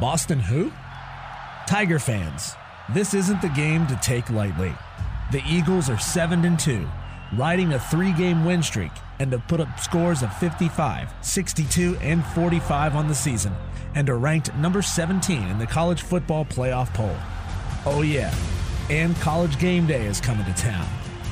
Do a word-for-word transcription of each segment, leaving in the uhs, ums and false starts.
Boston who? Tiger fans, this isn't the game to take lightly. The Eagles are seven and two, riding a three-game win streak, and have put up scores of fifty-five, sixty-two, and forty-five on the season, and are ranked number seventeen in the college football playoff poll. Oh yeah, and College Game Day is coming to town.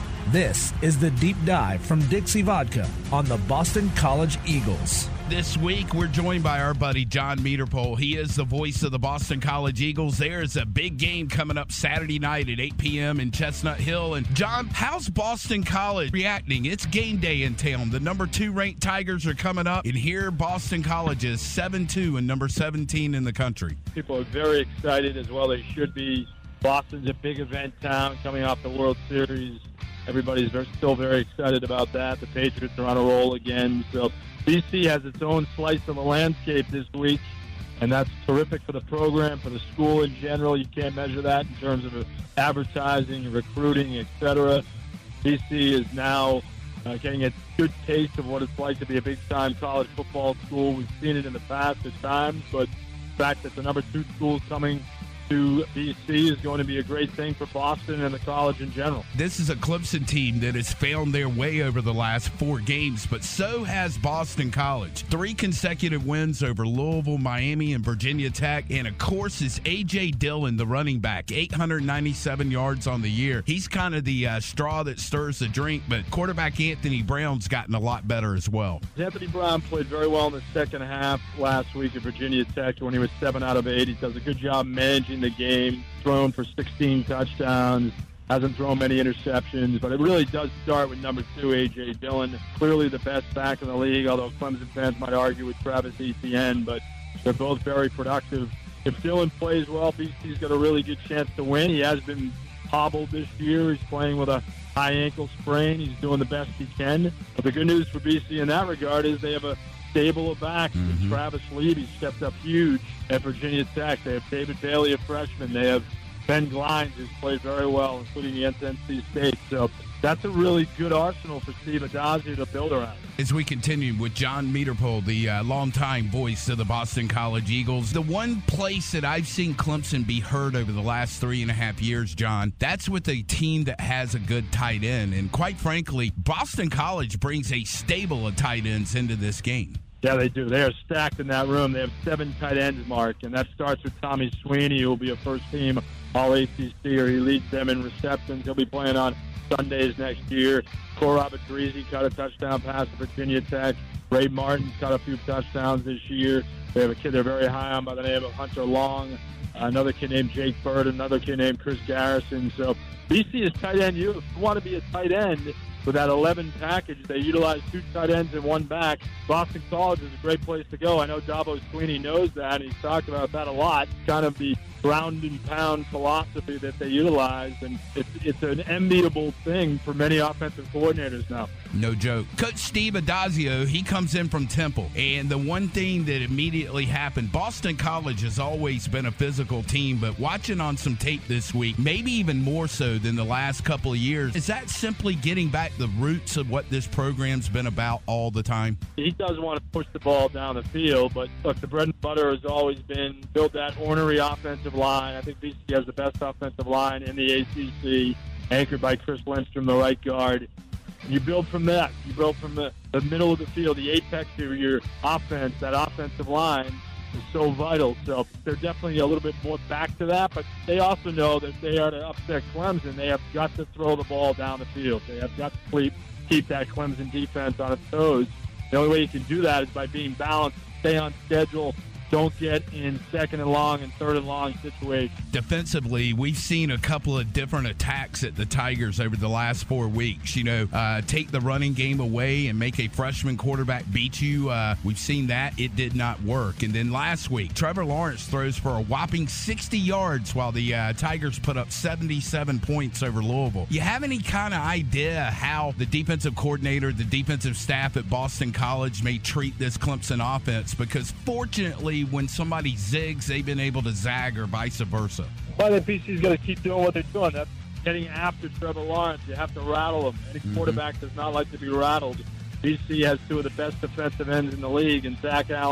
This is the Deep Dive from Dixie Vodka on the Boston College Eagles. This week, we're joined by our buddy John Meterpole. He is the voice of the Boston College Eagles. There's a big game coming up Saturday night at eight p.m. in Chestnut Hill. And, John, how's Boston College reacting? It's game day in town. The number two ranked Tigers are coming up. And here, Boston College is seven two and number seventeen in the country. People are very excited as well. They should be. Boston's a big event town coming off the World Series. Everybody's very, still very excited about that. The Patriots are on a roll again. So B C has its own slice of the landscape this week, and that's terrific for the program, for the school in general. You can't measure that in terms of advertising, recruiting, et cetera. B C is now uh, getting a good taste of what it's like to be a big-time college football school. We've seen it in the past at times, but the fact that the number two school is coming to B C is going to be a great thing for Boston and the college in general. This is a Clemson team that has found their way over the last four games, but so has Boston College. Three consecutive wins over Louisville, Miami, and Virginia Tech. And, of course, it's A J. Dillon, the running back, eight hundred ninety-seven yards on the year. He's kind of the uh, straw that stirs the drink, but quarterback Anthony Brown's gotten a lot better as well. Anthony Brown played very well in the second half last week at Virginia Tech when he was seven out of eight. He does a good job managing the game, thrown for sixteen touchdowns, hasn't thrown many interceptions, but it really does start with number two, A J. Dillon, clearly the best back in the league, although Clemson fans might argue with Travis Etienne, but they're both very productive. If Dillon plays well, B C's got a really good chance to win. He has been hobbled this year. He's playing with a high ankle sprain. He's doing the best he can. But the good news for B C in that regard is they have a stable of backs. Mm-hmm. Travis Levy stepped up huge at Virginia Tech. They have David Bailey, a freshman. They have Ben Glines, who's played very well, including against N C State. So that's a really good arsenal for Steve Addazio to build around. As we continue with John Meterpole, the uh, longtime voice of the Boston College Eagles, the one place that I've seen Clemson be heard over the last three and a half years, John, that's with a team that has a good tight end. And quite frankly, Boston College brings a stable of tight ends into this game. Yeah, they do. They are stacked in that room. They have seven tight ends, Mark, and that starts with Tommy Sweeney, who will be a first-team All-A C C, or he leads them in receptions. He'll be playing on Sundays next year. Cora Abadrizi caught a touchdown pass at Virginia Tech. Ray Martin's caught a few touchdowns this year. They have a kid they're very high on by the name of Hunter Long. Another kid named Jake Bird, another kid named Chris Garrison. So B C is tight end. You want to be a tight end with that eleven package. They utilize two tight ends and one back. Boston College is a great place to go. I know Dabo Sweeney knows that, and he's talked about that a lot. Kind of the ground and pound philosophy that they utilize, and it's, it's an enviable thing for many offensive coordinators now. No joke. Coach Steve Addazio, he comes in from Temple, and the one thing that immediately happened, Boston College has always been a physical team, but watching on some tape this week, maybe even more so than the last couple of years, is that simply getting back the roots of what this program's been about all the time? He does want to push the ball down the field, but look, the bread and butter has always been build that ornery offensive line. I think B C has the best offensive line in the A C C, anchored by Chris Lindstrom, the right guard. You build from that. You build from the, the middle of the field, the apex of your offense. That offensive line is so vital. So they're definitely a little bit more back to that, but they also know that they are to upset Clemson. They have got to throw the ball down the field. They have got to keep, keep that Clemson defense on its toes. The only way you can do that is by being balanced, stay on schedule, don't get in second and long and third and long situations. Defensively, we've seen a couple of different attacks at the Tigers over the last four weeks. You know, uh, take the running game away and make a freshman quarterback beat you. Uh, we've seen that. It did not work. And then last week, Trevor Lawrence throws for a whopping sixty yards while the uh, Tigers put up seventy-seven points over Louisville. You have any kind of idea how the defensive coordinator, the defensive staff at Boston College may treat this Clemson offense? Because fortunately, when somebody zigs, they've been able to zag or vice versa. Well, the B C's got to keep doing what they're doing. That's getting after Trevor Lawrence. You have to rattle him. Any mm-hmm. quarterback does not like to be rattled. B C has two of the best defensive ends in the league, and Zach Allen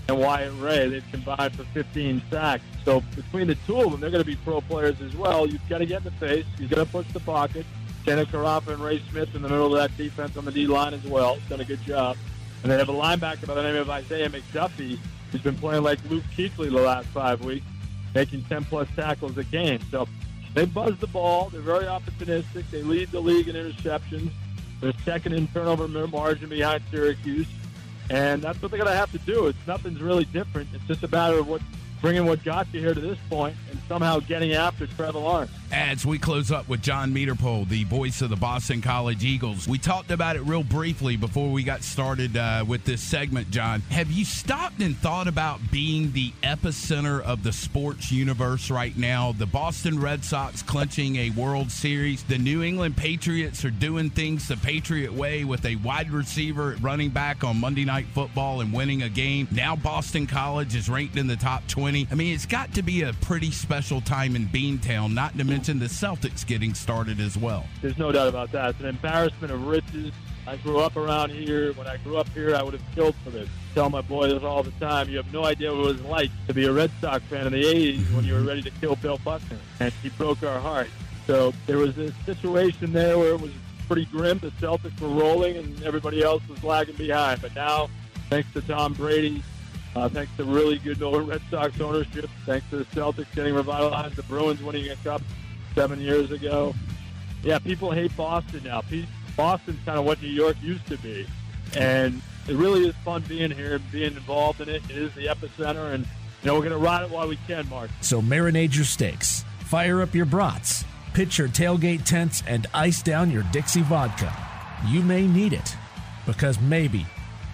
and Wyatt Ray. They've combined for fifteen sacks. So between the two of them, they're going to be pro players as well. You've got to get in the face. You've got to push the pocket. Kenneth Carafa and Ray Smith in the middle of that defense on the D-line as well. Done a good job. And they have a linebacker by the name of Isaiah McDuffie, who's been playing like Luke Kuechly the last five weeks, making ten-plus tackles a game. So they buzz the ball. They're very opportunistic. They lead the league in interceptions. They're second in turnover margin behind Syracuse. And that's what they're going to have to do. It's nothing's really different. It's just a matter of what bringing what got you here to this point and somehow getting after Trevor Lawrence. As we close up with John Meterpole, the voice of the Boston College Eagles, we talked about it real briefly before we got started uh, with this segment, John. Have you stopped and thought about being the epicenter of the sports universe right now? The Boston Red Sox clinching a World Series. The New England Patriots are doing things the Patriot way with a wide receiver at running back on Monday Night Football and winning a game. Now Boston College is ranked in the top twenty. I mean, it's got to be a pretty special time in Beantown, not to mention the Celtics getting started as well. There's no doubt about that. It's an embarrassment of riches. I grew up around here. When I grew up here, I would have killed for this. I tell my boys all the time, you have no idea what it was like to be a Red Sox fan in the eighties when you were ready to kill Bill Buckner. And he broke our heart. So there was a situation there where it was pretty grim. The Celtics were rolling and everybody else was lagging behind. But now, thanks to Tom Brady, Uh, thanks to really good Red Sox ownership, thanks to the Celtics getting revitalized, the Bruins winning a cup seven years ago. Yeah, people hate Boston now. Boston's kind of what New York used to be. And it really is fun being here and being involved in it. It is the epicenter, and you know we're going to ride it while we can, Mark. So marinate your steaks, fire up your brats, pitch your tailgate tents, and ice down your Dixie vodka. You may need it, because maybe,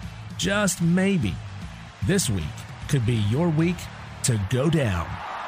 just maybe, this week could be your week to go down.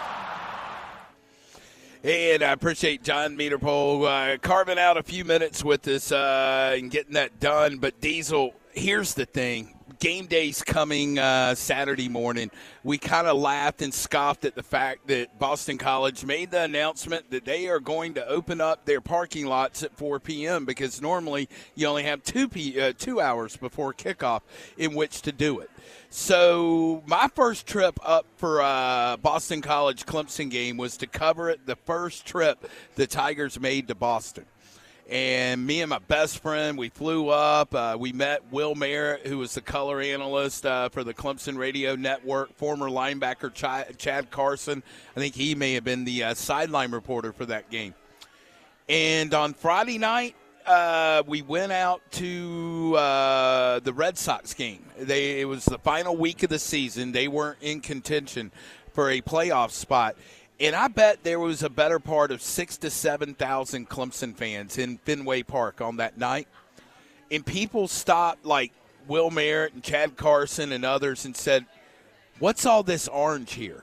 And I appreciate John Meterpole uh, carving out a few minutes with us uh, and getting that done. But, Diesel, here's the thing. Game day's coming uh, Saturday morning. We kind of laughed and scoffed at the fact that Boston College made the announcement that they are going to open up their parking lots at four p.m. because normally you only have two, p- uh, two hours before kickoff in which to do it. So my first trip up for uh, Boston College Clemson game was to cover it, the first trip the Tigers made to Boston. And me and my best friend, we flew up. Uh, we met Will Merritt, who was the color analyst uh, for the Clemson Radio Network, former linebacker Ch- Chad Carson. I think he may have been the uh, sideline reporter for that game. And on Friday night, uh, we went out to uh, the Red Sox game. They, it was the final week of the season. They weren't in contention for a playoff spot. And I bet there was a better part of six to seven thousand Clemson fans in Fenway Park on that night. And people stopped, like Will Merritt and Chad Carson and others, and said, "What's all this orange here?"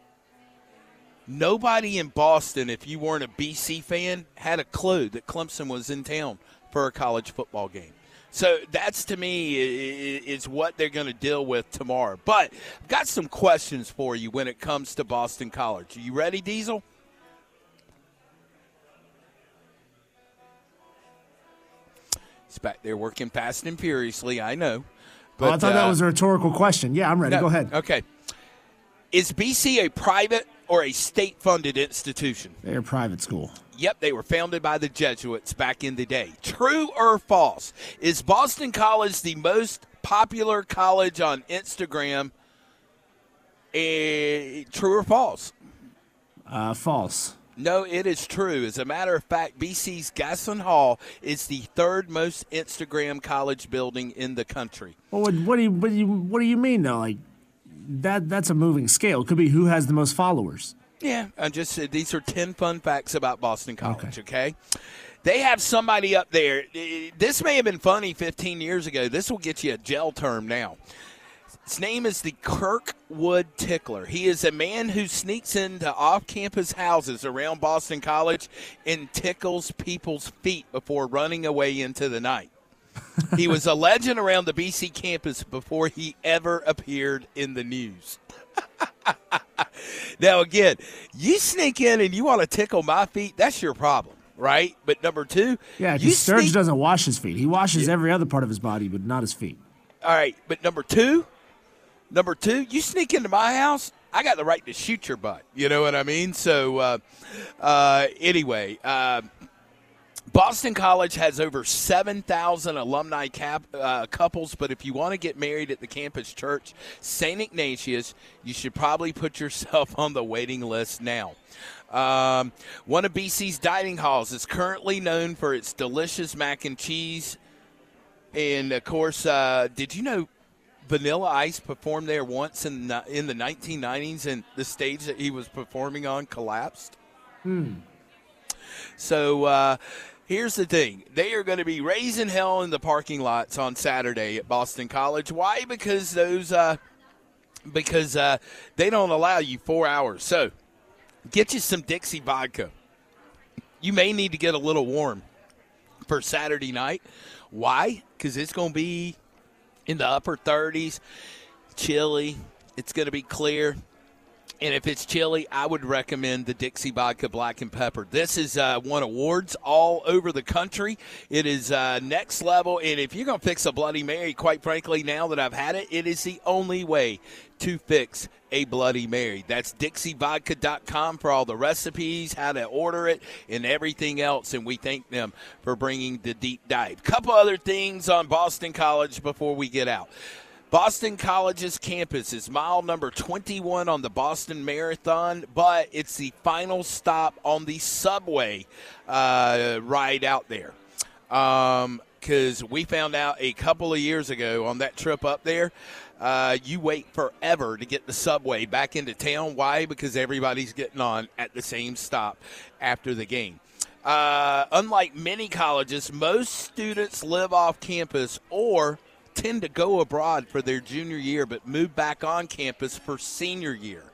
Nobody in Boston, if you weren't a B C fan, had a clue that Clemson was in town for a college football game. So that's, to me, is what they're going to deal with tomorrow. But I've got some questions for you when it comes to Boston College. Are you ready, Diesel? He's back there working fast and furiously, I know. But, oh, I thought uh, that was a rhetorical question. Yeah, I'm ready. No, Go ahead. Okay. Is B C a private or a state-funded institution? They're a private school. Yep, they were founded by the Jesuits back in the day. True or false? Is Boston College the most popular college on Instagram? Uh, true or false? Uh, false. No, it is true. As a matter of fact, B C's Gasson Hall is the third most Instagram college building in the country. Well, what, what do you what do you what do you mean though? Like that that's a moving scale. It could be who has the most followers. Yeah, I just said these are ten fun facts about Boston College, okay. okay? They have somebody up there. This may have been funny fifteen years ago. This will get you a jail term now. His name is the Kirkwood Tickler. He is a man who sneaks into off-campus houses around Boston College and tickles people's feet before running away into the night. He was a legend around the B C campus before he ever appeared in the news. Now, again, you sneak in and you want to tickle my feet, that's your problem, right? But number two, yeah, you because Sturge sneak- doesn't wash his feet. He washes yeah. every other part of his body, but not his feet. All right, but number two, Number two, you sneak into my house, I got the right to shoot your butt. You know what I mean? So, uh, uh, anyway, uh, Boston College has over seven thousand alumni cap, uh, couples, but if you want to get married at the campus church, Saint Ignatius, you should probably put yourself on the waiting list now. Um, one of B C's dining halls is currently known for its delicious mac and cheese. And, of course, uh, did you know Vanilla Ice performed there once in the, in the nineteen nineties, and the stage that he was performing on collapsed? Hmm. So uh, here's the thing. They are going to be raising hell in the parking lots on Saturday at Boston College. Why? Because those uh, because uh, they don't allow you four hours. So get you some Dixie vodka. You may need to get a little warm for Saturday night. Why? Because it's going to be in the upper thirties, chilly. It's going to be clear. And if it's chilly, I would recommend the Dixie Vodka Black and Pepper. This has uh, won awards all over the country. It is uh, next level. And if you're going to fix a Bloody Mary, quite frankly, now that I've had it, it is the only way to fix a Bloody Mary. That's Dixie Vodka dot com for all the recipes, how to order it, and everything else. And we thank them for bringing the deep dive. Couple other things on Boston College before we get out. Boston College's campus is mile number twenty-one on the Boston Marathon, but it's the final stop on the subway uh, ride out there. Because um, we found out a couple of years ago on that trip up there, uh, you wait forever to get the subway back into town. Why? Because everybody's getting on at the same stop after the game. Uh, unlike many colleges, most students live off campus or tend to go abroad for their junior year but move back on campus for senior year.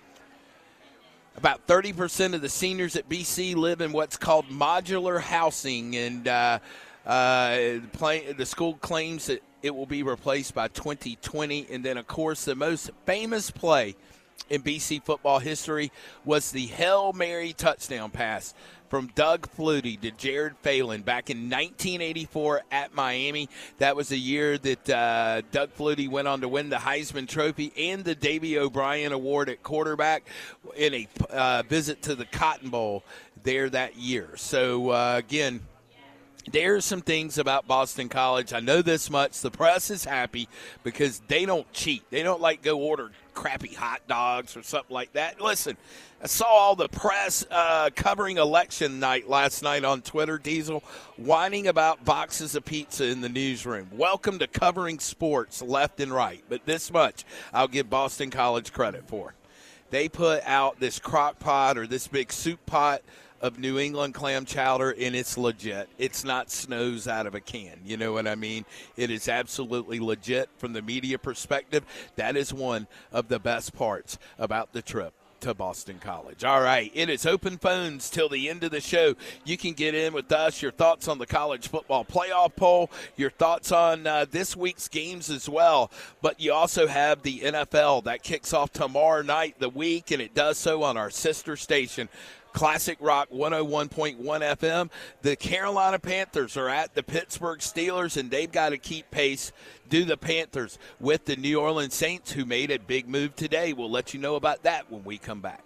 About thirty percent of the seniors at B C live in what's called modular housing, and uh, uh, play, the school claims that it will be replaced by twenty twenty. And then, of course, the most famous play in B C football history was the Hail Mary touchdown pass from Doug Flutie to Jared Phelan back in nineteen eighty-four at Miami. That was the year that uh, Doug Flutie went on to win the Heisman Trophy and the Davey O'Brien Award at quarterback in a uh, visit to the Cotton Bowl there that year. So, uh, again, there are some things about Boston College. I know this much. The press is happy because they don't cheat. They don't, like, go order crappy hot dogs or something like that. Listen, I saw all the press uh, covering election night last night on Twitter, Diesel, whining about boxes of pizza in the newsroom. Welcome to covering sports left and right. But this much I'll give Boston College credit for. They put out this crock pot or this big soup pot of New England clam chowder, and it's legit. It's not Snows out of a can. You know what I mean? It is absolutely legit from the media perspective. That is one of the best parts about the trip to Boston College. All right, it is open phones till the end of the show. You can get in with us, your thoughts on the college football playoff poll, your thoughts on uh, this week's games as well. But you also have the N F L that kicks off tomorrow night, the week, and it does so on our sister station, Classic Rock one oh one point one F M. The Carolina Panthers are at the Pittsburgh Steelers, and they've got to keep pace, do the Panthers, with the New Orleans Saints, who made a big move today. We'll let you know about that when we come back.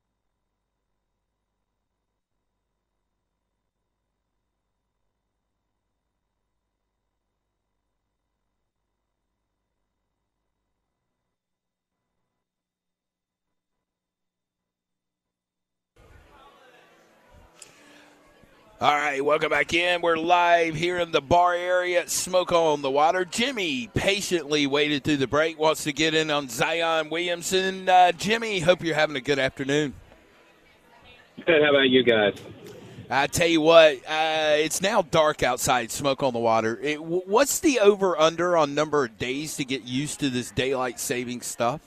All right, welcome back in. We're live here in the bar area at Smoke on the Water. Jimmy patiently waited through the break, wants to get in on Zion Williamson. Uh, Jimmy, hope you're having a good afternoon. Good. How about you guys? I tell you what, uh, it's now dark outside, Smoke on the Water. It, what's the over-under on number of days to get used to this daylight saving stuff?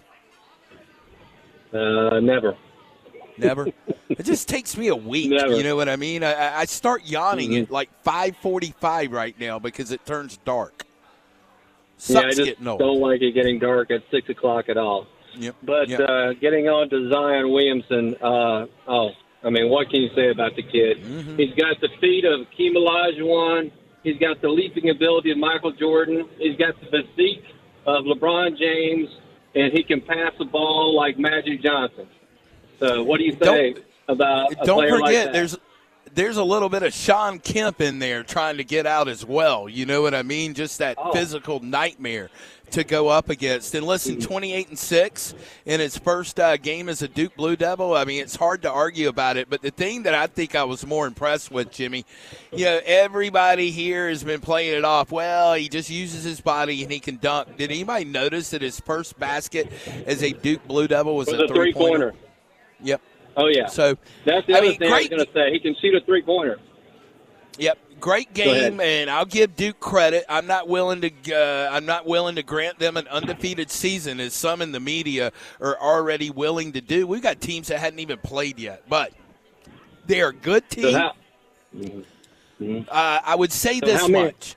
Uh, never. Never? It just takes me a week. Never. You know what I mean? I, I start yawning mm-hmm. at like five forty-five right now because it turns dark. Sucks yeah, I just getting old. don't like it getting dark at six o'clock at all. Yep. But yep. Uh, getting on to Zion Williamson, uh, oh, I mean, what can you say about the kid? Mm-hmm. He's got the feet of Hakeem Olajuwon. He's got the leaping ability of Michael Jordan. He's got the physique of LeBron James. and he can pass the ball like Magic Johnson. So what do you say don't, about a don't player forget, like that? there's there's a little bit of Sean Kemp in there trying to get out as well. You know what I mean? Just that Oh. physical nightmare to go up against. And listen, twenty-eight and six in his first uh, game as a Duke Blue Devil. I mean, it's hard to argue about it. But the thing that I think I was more impressed with, Jimmy, you know, everybody here has been playing it off. Well, he just uses his body and he can dunk. Did anybody notice that his first basket as a Duke Blue Devil was, It was a a three-pointer. three-pointer? Yep. Oh, yeah. So That's the I other mean, thing I was great- going to say. He can shoot a three-pointer. Yep, great Go ahead. game, and I'll give Duke credit. I'm not willing to. Uh, I'm not willing to grant them an undefeated season, as some in the media are already willing to do. We've got teams that hadn't even played yet, but they're a good So team. how, Uh, I would say So this how many- much.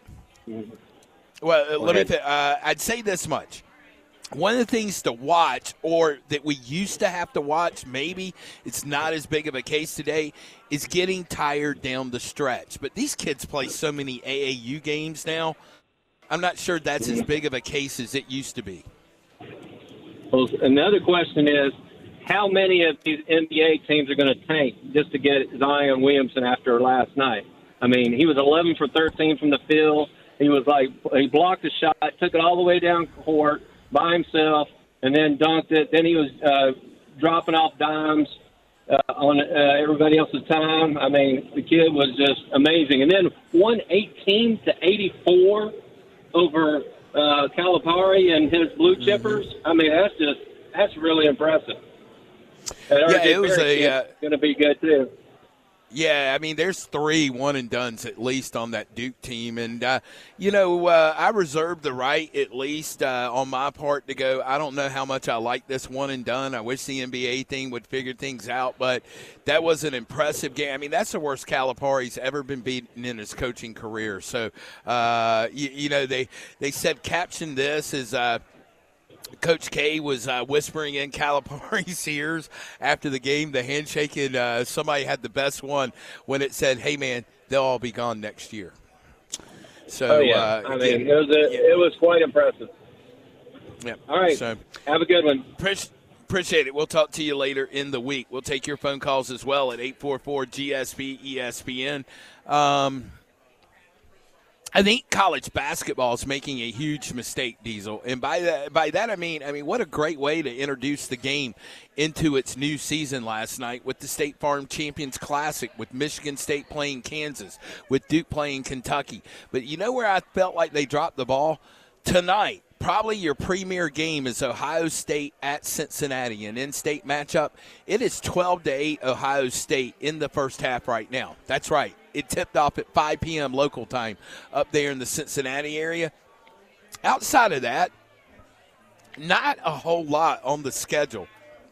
Well, uh, let me. ahead. Th- uh, I'd say this much. One of the things to watch, or that we used to have to watch, maybe it's not as big of a case today, is getting tired down the stretch. But these kids play so many A A U games now. I'm not sure that's as big of a case as it used to be. well, another question is, how many of these N B A teams are going to tank just to get Zion Williamson after last night? I mean, he was eleven for thirteen from the field. He was like, he blocked a shot, took it all the way down court by himself, and then dunked it. Then he was uh, dropping off dimes uh, on uh, everybody else's time. I mean, the kid was just amazing. And then won eighteen to eighty-four over uh, Calipari and his blue chippers. I mean, that's just that's really impressive. And Yeah, it was a, uh, going to be good too. Yeah, I mean, there's three one-and-dones at least on that Duke team. And, uh, you know, uh, I reserve the right at least uh, on my part to go, I don't know how much I like this one-and-done. I wish the N B A thing would figure things out. But that was an impressive game. I mean, that's the worst Calipari's ever been beaten in his coaching career. So, uh, you, you know, they, they said caption this as uh, – Coach K was uh, whispering in Calipari's ears after the game, the handshake, and uh, somebody had the best one when it said, hey, man, they'll all be gone next year. So, Oh, yeah. uh, I mean, yeah, it was, a, yeah. it was quite impressive. Yeah. All right. So, Have a good one. Appreciate Appreciate it. We'll talk to you later in the week. We'll take your phone calls as well at eight four four G S P E S P N. Um, I think college basketball is making a huge mistake, Diesel, and by that, by that I mean, I mean, what a great way to introduce the game into its new season last night with the State Farm Champions Classic, with Michigan State playing Kansas, with Duke playing Kentucky. But you know where I felt like they dropped the ball? Tonight. Probably your premier game is Ohio State at Cincinnati, an in-state matchup. It is twelve to eight Ohio State in the first half right now. That's right. It tipped off at five p.m. local time up there in the Cincinnati area. Outside of that, not a whole lot on the schedule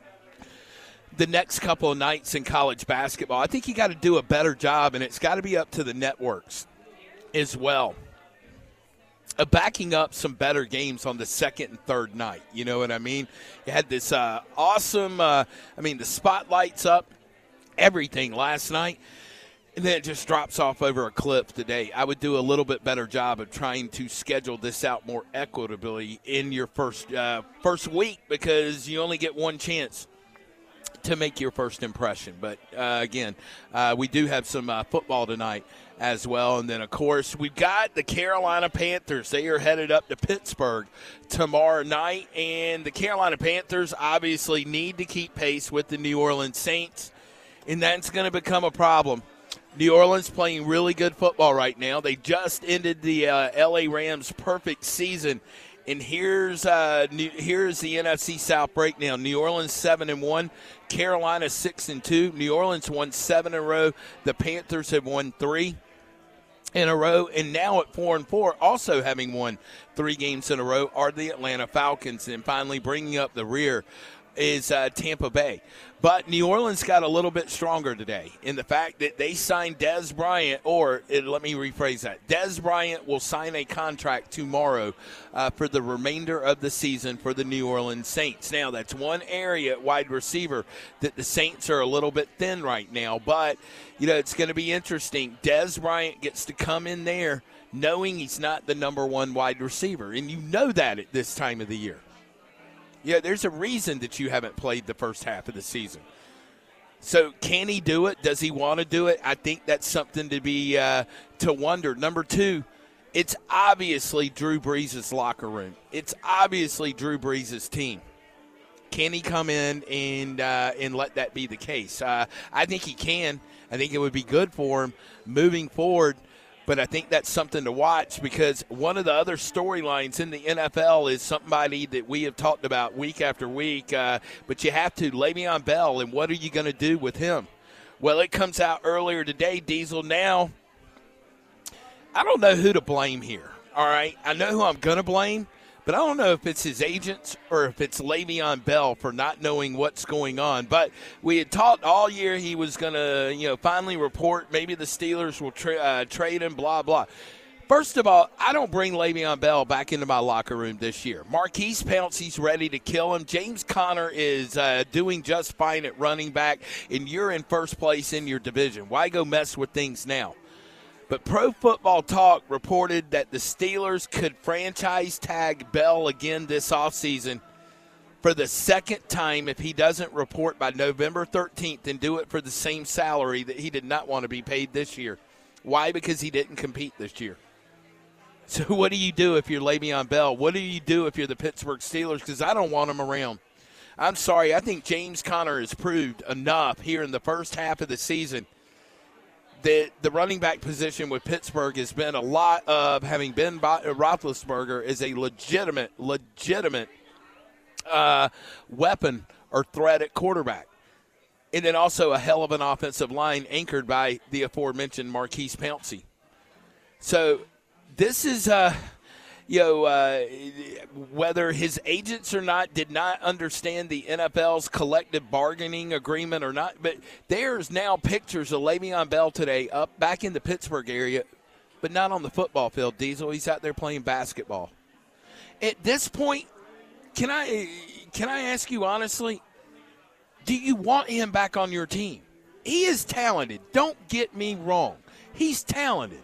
the next couple of nights in college basketball. I think you got to do a better job, and it's got to be up to the networks as well, Uh, backing up some better games on the second and third night. You know what I mean? You had this uh, awesome, uh, I mean, the spotlight's up, everything last night, and then it just drops off over a cliff today. I would do a little bit better job of trying to schedule this out more equitably in your first uh, first week, because you only get one chance to make your first impression. But, uh, again, uh, we do have some uh, football tonight as well. And then, of course, we've got the Carolina Panthers. They are headed up to Pittsburgh tomorrow night. And the Carolina Panthers obviously need to keep pace with the New Orleans Saints, and that's going to become a problem. New Orleans playing really good football right now. They just ended the uh, L A Rams' perfect season. And here's uh, New, here's the N F C South breakdown. New Orleans seven and one, Carolina six and two. New Orleans won seven in a row. The Panthers have won three in a row, and now at four and four, also having won three games in a row, are the Atlanta Falcons. And finally, bringing up the rear is uh, Tampa Bay. But New Orleans got a little bit stronger today in the fact that they signed Dez Bryant, or it, let me rephrase that. Dez Bryant will sign a contract tomorrow uh, for the remainder of the season for the New Orleans Saints. Now, that's one area at wide receiver that the Saints are a little bit thin right now. But, you know, it's going to be interesting. Dez Bryant gets to come in there knowing he's not the number one wide receiver. And you know that at this time of the year. Yeah, there's a reason that you haven't played the first half of the season. So can he do it? Does he want to do it? I think that's something to be uh, to wonder. Number two, it's obviously Drew Brees' locker room. It's obviously Drew Brees' team. Can he come in and uh, and let that be the case? Uh, I think he can. I think it would be good for him moving forward. But I think that's something to watch because one of the other storylines in the N F L is somebody that we have talked about week after week. Uh, but you have to, Le'Veon Bell, and what are you going to do with him? Well, it comes out earlier today, Diesel. Now, I don't know who to blame here, all right? I know who I'm going to blame, but I don't know if it's his agents or if it's Le'Veon Bell for not knowing what's going on. But we had talked all year he was going to, you know, finally report maybe the Steelers will tra- uh, trade him, blah, blah. First of all, I don't bring Le'Veon Bell back into my locker room this year. Marquise Pouncey's ready to kill him. James Conner is uh, doing just fine at running back, and you're in first place in your division. Why go mess with things now? But Pro Football Talk reported that the Steelers could franchise tag Bell again this offseason for the second time if he doesn't report by November thirteenth and do it for the same salary that he did not want to be paid this year. Why? Because he didn't compete this year. So what do you do if you're Le'Veon Bell? What do you do if you're the Pittsburgh Steelers? Because I don't want him around. I'm sorry. I think James Conner has proved enough here in the first half of the season that the running back position with Pittsburgh has been a lot of having Ben Roethlisberger is a legitimate, legitimate uh, weapon or threat at quarterback. And then also a hell of an offensive line anchored by the aforementioned Marquise Pouncey. So this is, uh, you know, uh, whether his agents or not did not understand the N F L's collective bargaining agreement or not, but there's now pictures of Le'Veon Bell today up back in the Pittsburgh area, but not on the football field, Diesel. He's out there playing basketball. At this point, can I can I ask you honestly, do you want him back on your team? He is talented. Don't get me wrong. He's talented.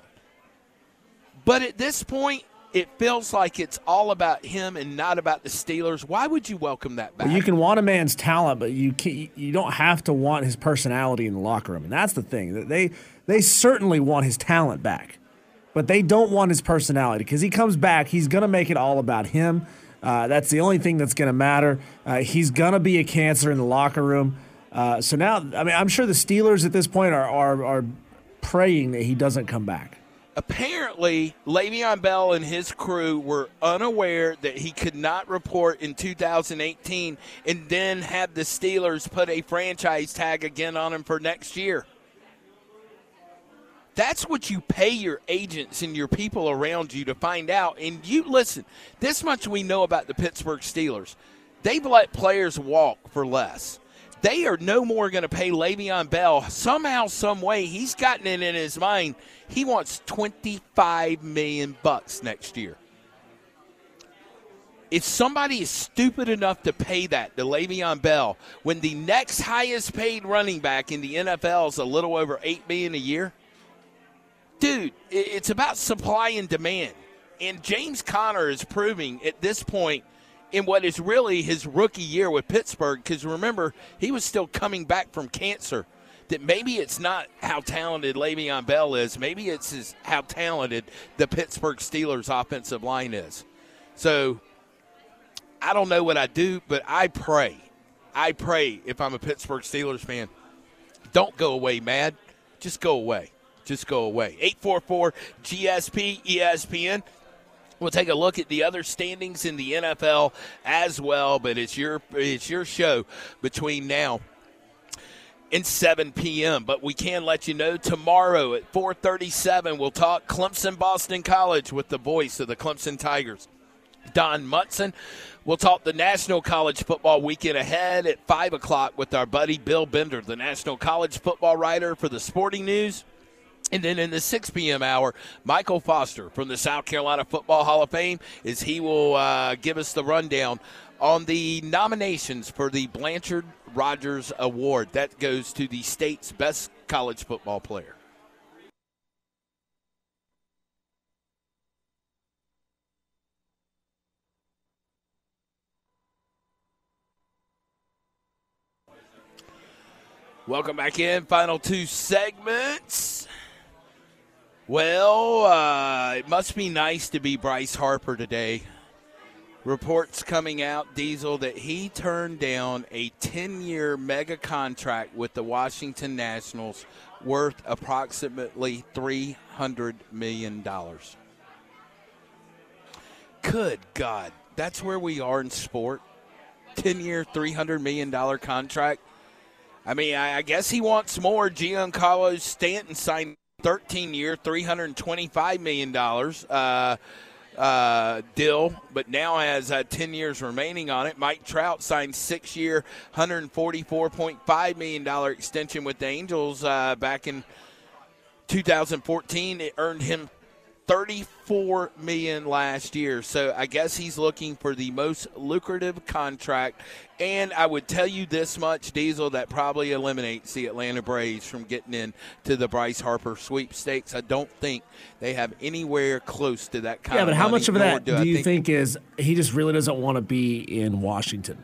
But at this point, it feels like it's all about him and not about the Steelers. Why would you welcome that back? Well, you can want a man's talent, but you can't, you don't have to want his personality in the locker room. And that's the thing. They they certainly want his talent back, but they don't want his personality because he comes back, he's going to make it all about him. Uh, that's the only thing that's going to matter. Uh, he's going to be a cancer in the locker room. Uh, so now, I mean, I'm sure the Steelers at this point are are, are praying that he doesn't come back. Apparently, Le'Veon Bell and his crew were unaware that he could not report in two thousand eighteen and then have the Steelers put a franchise tag again on him for next year. That's what you pay your agents and your people around you to find out. And you listen, this much we know about the Pittsburgh Steelers. They've let players walk for less. They are no more going to pay Le'Veon Bell. Somehow, some way, he's gotten it in his mind. He wants twenty-five million dollars bucks next year. If somebody is stupid enough to pay that to Le'Veon Bell, when the next highest paid running back in the N F L is a little over eight million dollars a year, dude, it's about supply and demand. And James Conner is proving at this point in what is really his rookie year with Pittsburgh, because remember, he was still coming back from cancer, that maybe it's not how talented Le'Veon Bell is. Maybe it's his, how talented the Pittsburgh Steelers offensive line is. So I don't know what I do, but I pray. I pray if I'm a Pittsburgh Steelers fan, don't go away mad. Just go away. Just go away. eight four four G S P E S P N. We'll take a look at the other standings in the N F L as well, but it's your it's your show between now and seven p.m. But we can let you know tomorrow at four thirty-seven we'll talk Clemson-Boston College with the voice of the Clemson Tigers, Don Mutson. We'll talk the National College Football Weekend ahead at five o'clock with our buddy Bill Bender, the National College Football writer for the Sporting News. And then in the six p.m. hour, Michael Foster from the South Carolina Football Hall of Fame, as he will uh, give us the rundown on the nominations for the Blanchard Rogers Award. That goes to the state's best college football player. Welcome back in. Final two segments. Well, uh, it must be nice to be Bryce Harper today. Reports coming out, Diesel, that he turned down a ten-year mega contract with the Washington Nationals worth approximately three hundred million dollars. Good God. That's where we are in sport. ten-year, three hundred million dollars contract. I mean, I, I guess he wants more. Giancarlo Stanton signed thirteen-year, three hundred twenty-five million dollars uh, uh, deal, but now has uh, ten years remaining on it. Mike Trout signed six-year, one hundred forty-four point five million dollars extension with the Angels uh, back in two thousand fourteen. It earned him thirty-four million dollars last year. So I guess he's looking for the most lucrative contract. And I would tell you this much, Diesel, that probably eliminates the Atlanta Braves from getting in to the Bryce Harper sweepstakes. I don't think they have anywhere close to that kind yeah, of Yeah, but how money, much of that do, do you think, think is he just really doesn't want to be in Washington?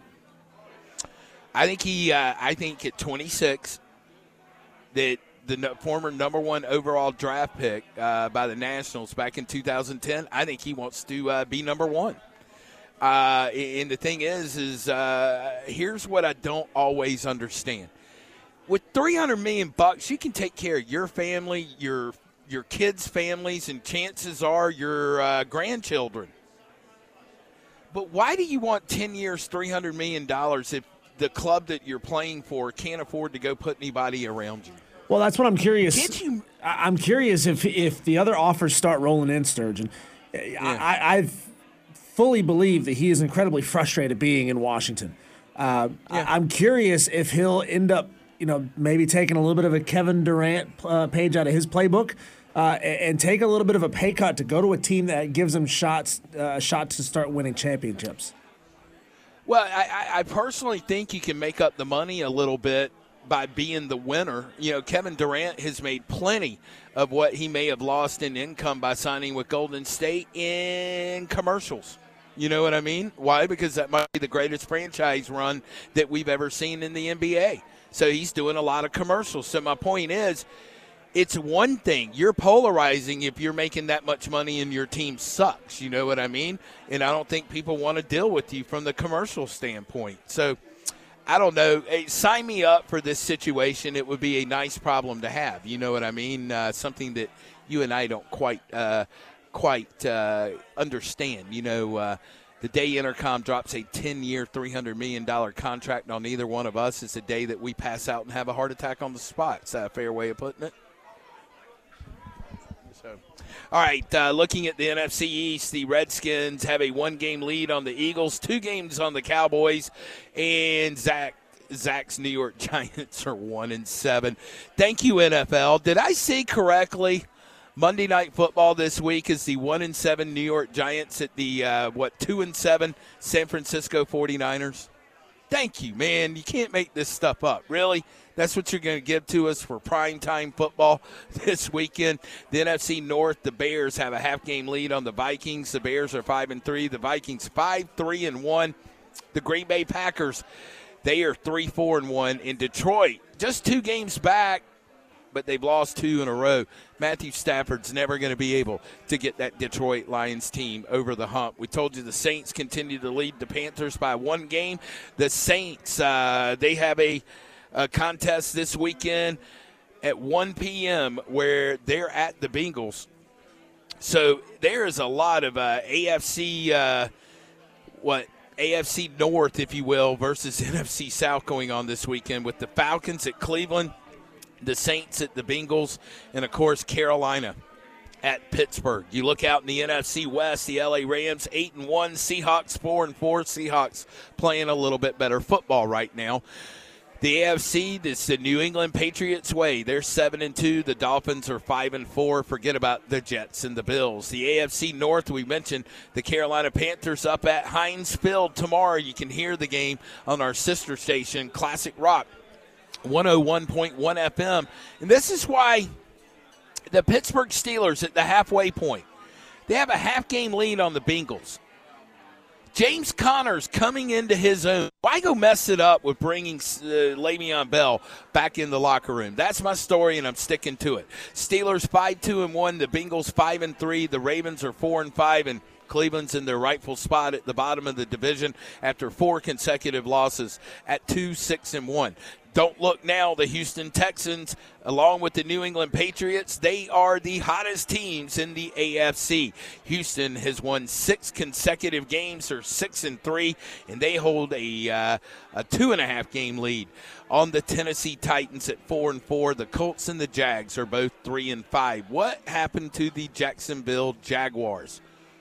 I think he, uh, I think at twenty-six that the no, former number one overall draft pick uh, by the Nationals back in two thousand ten, I think he wants to uh, be number one. Uh, and the thing is, is uh, here's what I don't always understand. With three hundred million bucks, you can take care of your family, your your kids' families, and chances are your uh, grandchildren. But why do you want ten years, three hundred million dollars if the club that you're playing for can't afford to go put anybody around you? Well, that's what I'm curious. Can't you? I'm curious if if the other offers start rolling in, Sturgeon. Yeah. I, I fully believe that he is incredibly frustrated being in Washington. Uh, yeah. I, I'm curious if he'll end up, you know, maybe taking a little bit of a Kevin Durant uh, page out of his playbook uh, and, and take a little bit of a pay cut to go to a team that gives him shots, uh, shot to start winning championships. Well, I, I personally think you can make up the money a little bit by being the winner. You know, Kevin Durant has made plenty of what he may have lost in income by signing with Golden State in commercials. You know what I mean? Why? Because that might be the greatest franchise run that we've ever seen in the N B A. So he's doing a lot of commercials. So my point is, it's one thing. You're polarizing if you're making that much money and your team sucks. You know what I mean? And I don't think people want to deal with you from the commercial standpoint. So I don't know. Hey, sign me up for this situation. It would be a nice problem to have. You know what I mean? Uh, something that you and I don't quite uh, quite uh, understand. You know, uh, the day Intercom drops a ten-year, three hundred million dollars contract on either one of us is the day that we pass out and have a heart attack on the spot. Is that a fair way of putting it? So, all right, uh, looking at the N F C East, the Redskins have a one-game lead on the Eagles, two games on the Cowboys, and Zach Zach's New York Giants are one and seven. Thank you, N F L. Did I say correctly? Monday Night Football this week is the one and seven New York Giants at the uh, what two and seven San Francisco forty-niners. Thank you, man. You can't make this stuff up, really. That's what you're going to give to us for primetime football this weekend. The N F C North, the Bears have a half-game lead on the Vikings. The Bears are five and three. The Vikings five three and one. The Green Bay Packers, they are three four and one. In Detroit, just two games back, but they've lost two in a row. Matthew Stafford's never going to be able to get that Detroit Lions team over the hump. We told you the Saints continue to lead the Panthers by one game. The Saints, uh, they have a, a contest this weekend at one p.m. where they're at the Bengals. So there is a lot of uh, A F C, uh, what, A F C North, if you will, versus N F C South going on this weekend with the Falcons at Cleveland, the Saints at the Bengals, and, of course, Carolina at Pittsburgh. You look out in the N F C West, the L A Rams eight and one, Seahawks four and four. Seahawks playing a little bit better football right now. The A F C, this is the New England Patriots way. They're seven and two. The Dolphins are five and four. Forget about the Jets and the Bills. The A F C North, we mentioned the Carolina Panthers up at Heinz Field tomorrow. You can hear the game on our sister station, Classic Rock one oh one point one F M. And this is why the Pittsburgh Steelers at the halfway point, they have a half-game lead on the Bengals. James Conner's coming into his own. Why Igo messed it up with bringing uh, Le'Veon Bell back in the locker room. That's my story, and I'm sticking to it. Steelers five two and one, the Bengals five and three, the Ravens are four and five, and Cleveland's in their rightful spot at the bottom of the division after four consecutive losses at two six and one. Don't look now, the Houston Texans, along with the New England Patriots, they are the hottest teams in the A F C. Houston has won six consecutive games, or six and three, and they hold a uh, a two and a half game lead on the Tennessee Titans at four and four. The Colts and the Jags are both three and five. What happened to the Jacksonville Jaguars?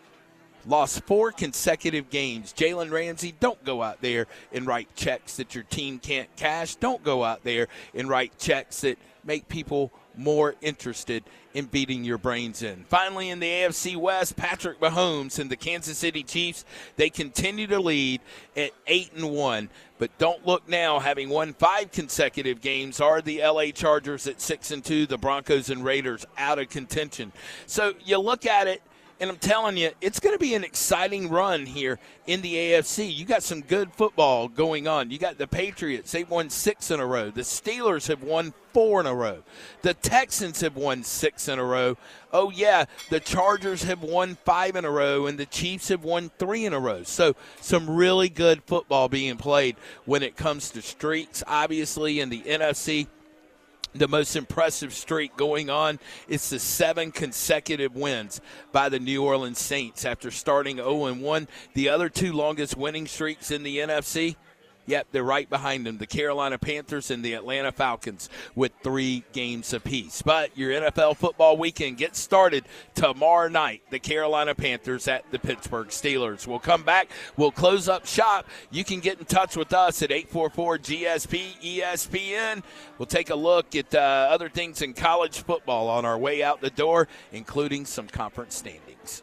Lost four consecutive games. Jalen Ramsey, don't go out there and write checks that your team can't cash. Don't go out there and write checks that make people more interested in beating your brains in. Finally, in the A F C West, Patrick Mahomes and the Kansas City Chiefs, they continue to lead at eight and one. But don't look now, having won five consecutive games, are the L A Chargers at six and two, the Broncos and Raiders out of contention. So you look at it, and I'm telling you, it's going to be an exciting run here in the A F C. You got some good football going on. You got the Patriots. They've won six in a row. The Steelers have won four in a row. The Texans have won six in a row. Oh, yeah, the Chargers have won five in a row, and the Chiefs have won three in a row. So some really good football being played when it comes to streaks. Obviously, in the N F C, the most impressive streak going on is the seven consecutive wins by the New Orleans Saints after starting oh and one. The other two longest winning streaks in the N F C, yep, they're right behind them, the Carolina Panthers and the Atlanta Falcons with three games apiece. But your N F L football weekend gets started tomorrow night. The Carolina Panthers at the Pittsburgh Steelers. We'll come back. We'll close up shop. You can get in touch with us at eight four four G S P E S P N. We'll take a look at uh, other things in college football on our way out the door, including some conference standings.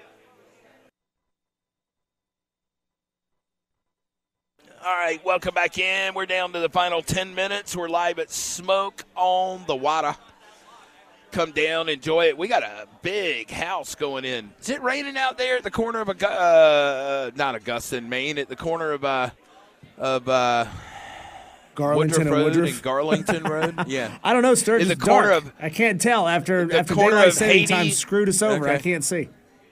All right, welcome back in. We're down to the final ten minutes. We're live at Smoke on the Water. Come down, enjoy it. We got a big house going in. Is it raining out there at the corner of, a, uh, not Augusta in Maine, at the corner of, uh, of uh, Garlington Woodruff and Road Woodruff. and Garlington Road? Yeah. I don't know, Sturgis. In the is corner dark. of- I can't tell. After the after corner daylight of saving time Haiti- screwed us over. Okay. I can't see.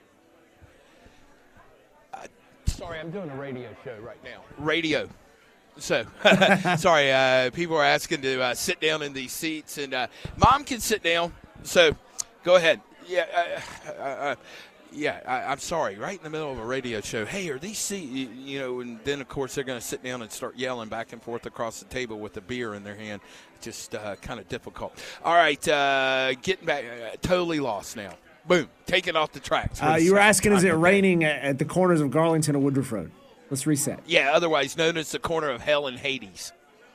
Sorry, I'm doing a radio show right now. Radio. So, sorry, uh, people are asking to uh, sit down in these seats, and uh, Mom can sit down. So, go ahead. Yeah, uh, uh, uh, yeah. I, I'm sorry. Right in the middle of a radio show. Hey, are these seats? You, you know, and then of course they're going to sit down and start yelling back and forth across the table with a beer in their hand. Just uh, kind of difficult. All right, uh, getting back. Uh, totally lost now. Boom, take it off the tracks. Uh, you were asking, is it raining at, at the corners of Garlington and Woodruff Road? Let's reset. Yeah, otherwise known as the corner of hell and Hades.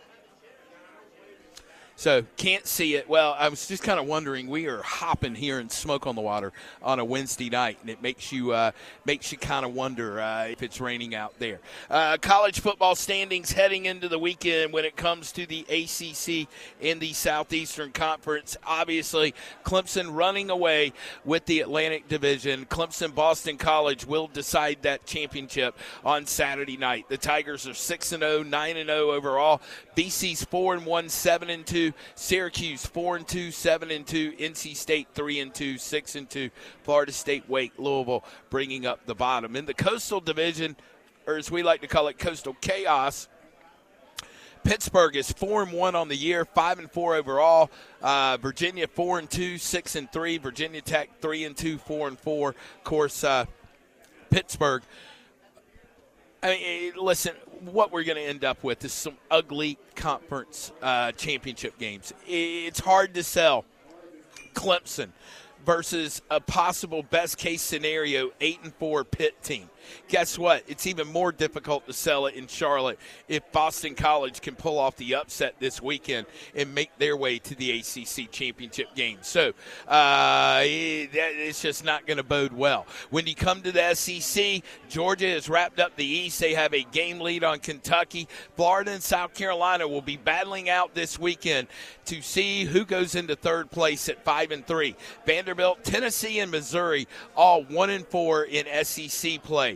So, can't see it. Well, I was just kind of wondering. We are hopping here in Smoke on the Water on a Wednesday night, and it makes you uh, makes you kind of wonder uh, if it's raining out there. Uh, college football standings heading into the weekend when it comes to the A C C in the Southeastern Conference. Obviously, Clemson running away with the Atlantic Division. Clemson Boston College will decide that championship on Saturday night. The Tigers are six and oh, nine and oh overall. B C's four and one, seven and two. Syracuse four and two, seven and two, N C State three and two, six and two, Florida State, Wake, Louisville bringing up the bottom. In the Coastal Division, or as we like to call it, Coastal Chaos, Pittsburgh is four and one on the year, five and four overall. Uh, Virginia four and two, six and three. Virginia Tech three and two, four and four. Of course, uh, Pittsburgh. I mean, listen, what we're going to end up with is some ugly conference uh, championship games. It's hard to sell Clemson versus a possible best-case scenario eight and four Pitt team. Guess what? It's even more difficult to sell it in Charlotte if Boston College can pull off the upset this weekend and make their way to the A C C championship game. So uh, it's just not going to bode well. When you come to the S E C, Georgia has wrapped up the East. They have a game lead on Kentucky. Florida and South Carolina will be battling out this weekend to see who goes into third place at five and three. Vanderbilt, Tennessee, and Missouri all one and four in S E C play.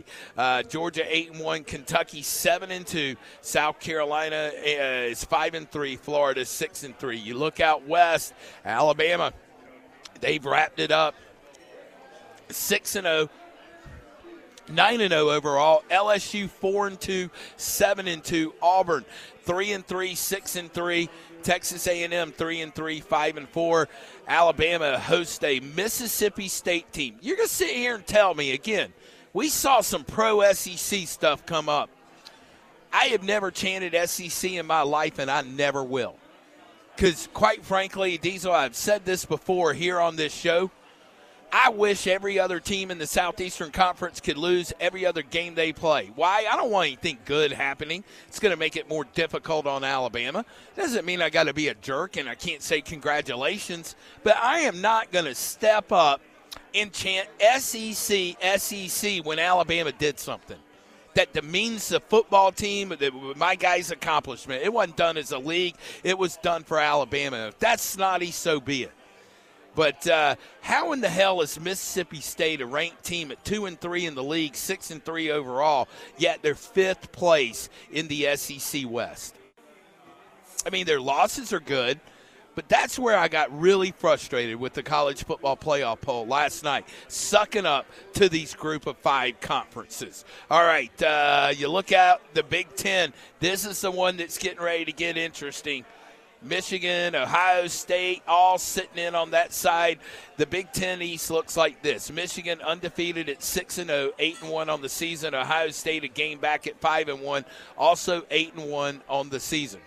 Saturday. Uh, Georgia eight and one, Kentucky seven and two, South Carolina uh, is five and three, Florida six and three. You look out west, Alabama, they've wrapped it up six and oh. nine and oh overall. L S U four and two, seven and two. Auburn three and three, six and three. Texas A and M three and three, five and four. Alabama hosts a Mississippi State team. You're going to sit here and tell me again, we saw some pro S E C stuff come up. I have never chanted S E C in my life, and I never will. Because quite frankly, Diesel, I've said this before here on this show, I wish every other team in the Southeastern Conference could lose every other game they play. Why? I don't want anything good happening. It's going to make it more difficult on Alabama. Doesn't mean I got to be a jerk and I can't say congratulations, but I am not going to step up and chant S E C, S E C when Alabama did something that demeans the football team, my guys' accomplishment. It wasn't done as a league. It was done for Alabama. If that's snotty, so be it. But uh, how in the hell is Mississippi State a ranked team at two and three in the league, six and three overall, yet they're fifth place in the S E C West? I mean, their losses are good, but that's where I got really frustrated with the college football playoff poll last night, sucking up to these group of five conferences. All right, uh, you look out the Big Ten. This is the one that's getting ready to get interesting. Michigan, Ohio State, all sitting in on that side. The Big Ten East looks like this. Michigan undefeated at six and oh, eight and one on the season. Ohio State a game back at five and one, also eight and one on the season.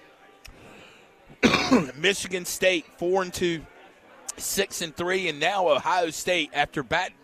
Michigan State four and two, six and three, and now Ohio State after back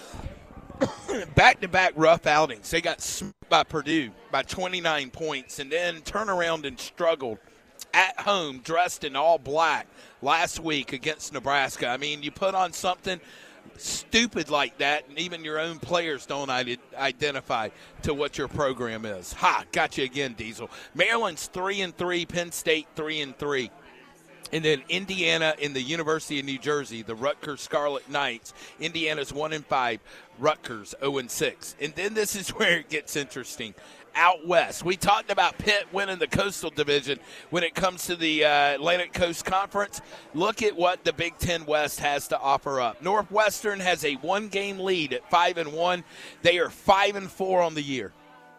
back-to-back rough outings. They got smacked by Purdue by twenty-nine points and then turned around and struggled at home, dressed in all black last week against Nebraska. I mean, you put on something stupid like that, and even your own players don't identify to what your program is. Ha, got you again, Diesel. Maryland's three and three, Penn State three and three. And then Indiana and the University of New Jersey, the Rutgers Scarlet Knights. Indiana's one and five, Rutgers oh and six. And then this is where it gets interesting. Out west, we talked about Pitt winning the Coastal Division when it comes to the uh, Atlantic Coast Conference. Look at what the Big Ten West has to offer up. Northwestern has a one-game lead at five and one. They are five and four on the year.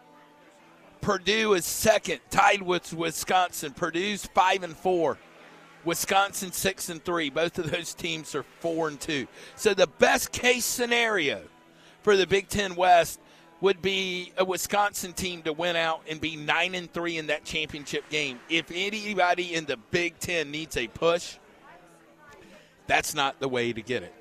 Purdue is second, tied with Wisconsin. Purdue's five and four. Wisconsin six and three. Both of those teams are four and two. So the best case scenario for the Big Ten West would be a Wisconsin team to win out and be nine and three in that championship game. If anybody in the Big Ten needs a push, that's not the way to get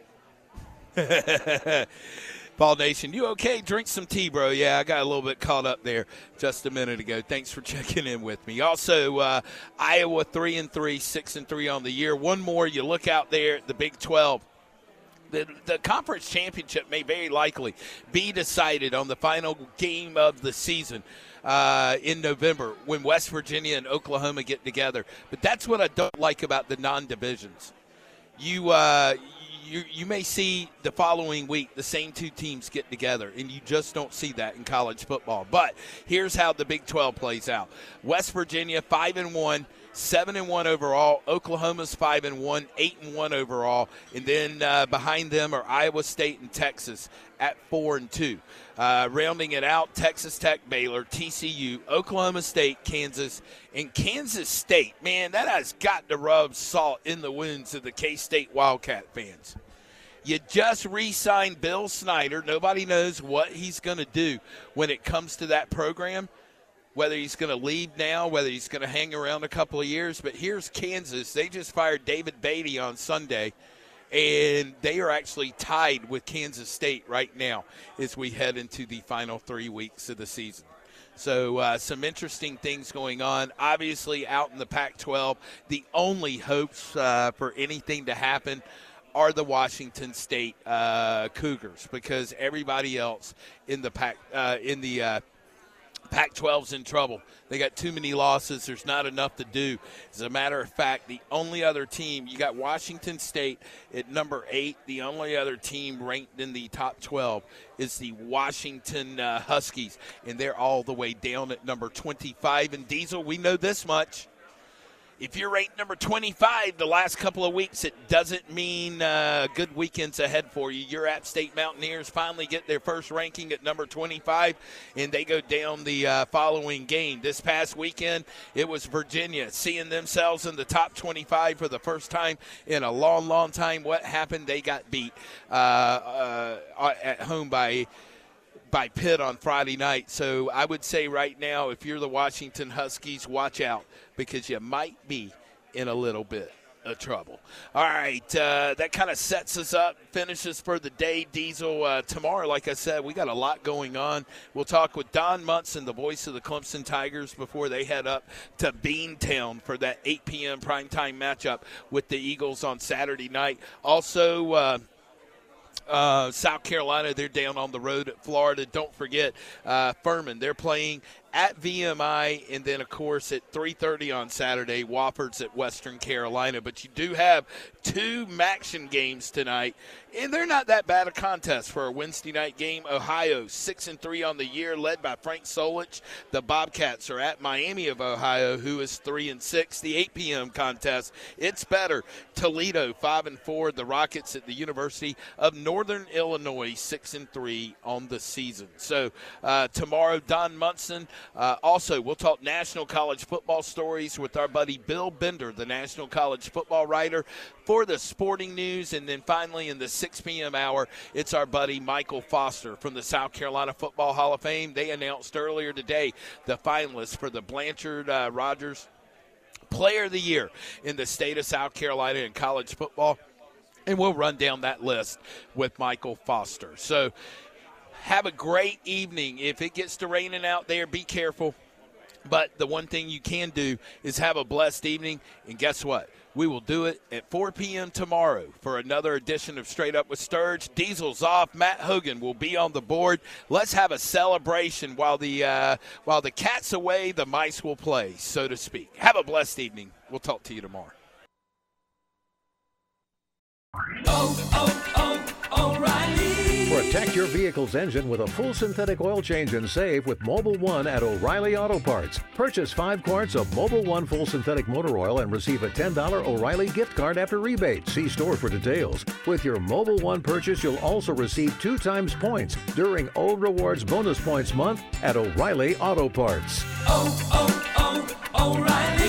it. Paul Nation, you okay? Drink some tea, bro. Yeah, I got a little bit caught up there just a minute ago. Thanks for checking in with me. Also, uh, Iowa three and three, six and three on the year. One more, you look out there at the Big twelve. The, the conference championship may very likely be decided on the final game of the season uh, in November when West Virginia and Oklahoma get together. But that's what I don't like about the non-divisions. You, uh, you, you may see the following week the same two teams get together, and you just don't see that in college football. But here's how the Big twelve plays out. West Virginia, five and one. Seven and one overall. Oklahoma's five and one, eight and one overall, and then uh, behind them are Iowa State and Texas at four and two. Uh, rounding it out, Texas Tech, Baylor, T C U, Oklahoma State, Kansas, and Kansas State. Man, that has got to rub salt in the wounds of the K-State Wildcat fans. You just re-signed Bill Snyder. Nobody knows what he's going to do when it comes to that program. Whether he's going to leave now, whether he's going to hang around a couple of years. But here's Kansas. They just fired David Beatty on Sunday, and they are actually tied with Kansas State right now as we head into the final three weeks of the season. So uh, some interesting things going on. Obviously, out in the Pac twelve, the only hopes uh, for anything to happen are the Washington State uh, Cougars, because everybody else in the Pac uh, in the uh, Pac twelve's in trouble. They got too many losses. There's not enough to do. As a matter of fact, the only other team, you got Washington State at number eight. The only other team ranked in the top twelve is the Washington uh, Huskies, and they're all the way down at number twenty-five. And Diesel, we know this much. If you're ranked number twenty-five the last couple of weeks, it doesn't mean uh, good weekends ahead for you. Your App State Mountaineers finally get their first ranking at number twenty-five, and they go down the uh, following game. This past weekend, it was Virginia seeing themselves in the top twenty-five for the first time in a long, long time. What happened? They got beat uh, uh, at home by by Pitt on Friday night. So I would say right now, if you're the Washington Huskies, watch out, because you might be in a little bit of trouble. All right, uh, that kind of sets us up, finishes for the day. Diesel, uh, tomorrow, like I said, we got a lot going on. We'll talk with Don Munson, the voice of the Clemson Tigers, before they head up to Beantown for that eight p.m. primetime matchup with the Eagles on Saturday night. Also, uh, Uh, South Carolina, they're down on the road at Florida. Don't forget, uh, Furman, they're playing at V M I, and then, of course, at three thirty on Saturday, Wofford's at Western Carolina. But you do have two Maction games tonight, and they're not that bad a contest for a Wednesday night game. Ohio, six and three on the year, led by Frank Solich. The Bobcats are at Miami of Ohio, who is three and six. The eight p.m. contest, it's better. Toledo, five and four. The Rockets at the University of Northern Illinois, six and three on the season. So uh, tomorrow, Don Munson. Uh, also, we'll talk National College Football stories with our buddy Bill Bender, the National College Football writer for the Sporting News. And then finally in the six p.m. hour, it's our buddy Michael Foster from the South Carolina Football Hall of Fame. They announced earlier today the finalists for the Blanchard uh, Rogers Player of the Year in the state of South Carolina in college football. And we'll run down that list with Michael Foster. So have a great evening. If it gets to raining out there, be careful. But the one thing you can do is have a blessed evening. And guess what? We will do it at four p.m. tomorrow for another edition of Straight Up with Sturge. Diesel's off. Matt Hogan will be on the board. Let's have a celebration. While the uh, while the cat's away, the mice will play, so to speak. Have a blessed evening. We'll talk to you tomorrow. Oh, oh, oh, O'Reilly. Protect your vehicle's engine with a full synthetic oil change and save with Mobil one at O'Reilly Auto Parts. Purchase five quarts of Mobil one full synthetic motor oil and receive a ten dollars O'Reilly gift card after rebate. See store for details. With your Mobil one purchase, you'll also receive two times points during O Rewards Bonus Points Month at O'Reilly Auto Parts. Oh, oh, oh, O'Reilly.